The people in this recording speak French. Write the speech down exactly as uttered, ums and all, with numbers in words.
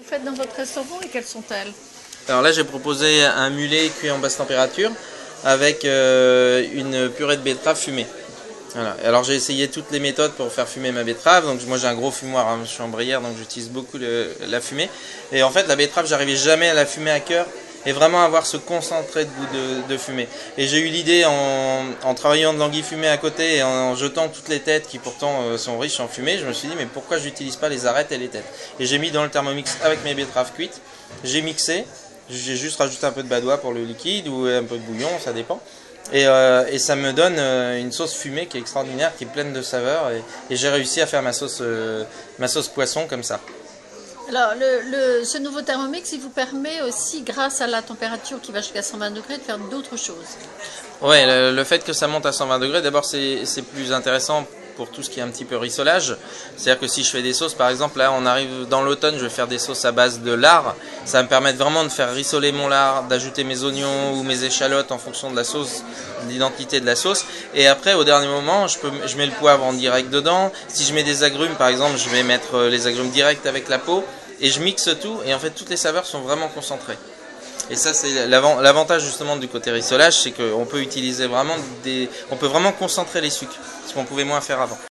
vous faites dans votre restaurant et quelles sont-elles? Alors là, j'ai proposé un mulet cuit en basse température avec euh, une purée de betterave fumée. Voilà. Alors j'ai essayé toutes les méthodes pour faire fumer ma betterave. Donc moi j'ai un gros fumoir, hein, je suis en Brière, donc j'utilise beaucoup le, la fumée. Et en fait la betterave, j'arrivais jamais à la fumer à cœur et vraiment avoir ce concentré de goût de, de fumée. Et j'ai eu l'idée en, en travaillant de l'anguille fumée à côté et en, en jetant toutes les têtes qui pourtant euh, sont riches en fumée, je me suis dit mais pourquoi je n'utilise pas les arêtes et les têtes? Et j'ai mis dans le Thermomix avec mes betteraves cuites, j'ai mixé, j'ai juste rajouté un peu de badois pour le liquide ou un peu de bouillon, ça dépend. Et, euh, et ça me donne euh, une sauce fumée qui est extraordinaire, qui est pleine de saveurs. Et, et j'ai réussi à faire ma sauce, euh, ma sauce poisson comme ça. Alors, le, le, ce nouveau Thermomix, il vous permet aussi, grâce à la température qui va jusqu'à cent vingt degrés, de faire d'autres choses. Ouais, le, le fait que ça monte à cent vingt degrés, d'abord c'est plus intéressant pour tout ce qui est un petit peu rissolage. C'est-à-dire que si je fais des sauces, par exemple, là on arrive dans l'automne, je vais faire des sauces à base de lard. Ça va me permettre vraiment de faire rissoler mon lard, d'ajouter mes oignons ou mes échalotes en fonction de la sauce, de l'identité de la sauce. Et après, au dernier moment, je, peux, je mets le poivre en direct dedans. Si je mets des agrumes, par exemple, je vais mettre les agrumes direct avec la peau. Et je mixe tout, et en fait toutes les saveurs sont vraiment concentrées. Et ça c'est l'avantage justement du côté rissolage, c'est qu'on peut utiliser vraiment des, on peut vraiment concentrer les sucres, ce qu'on pouvait moins faire avant.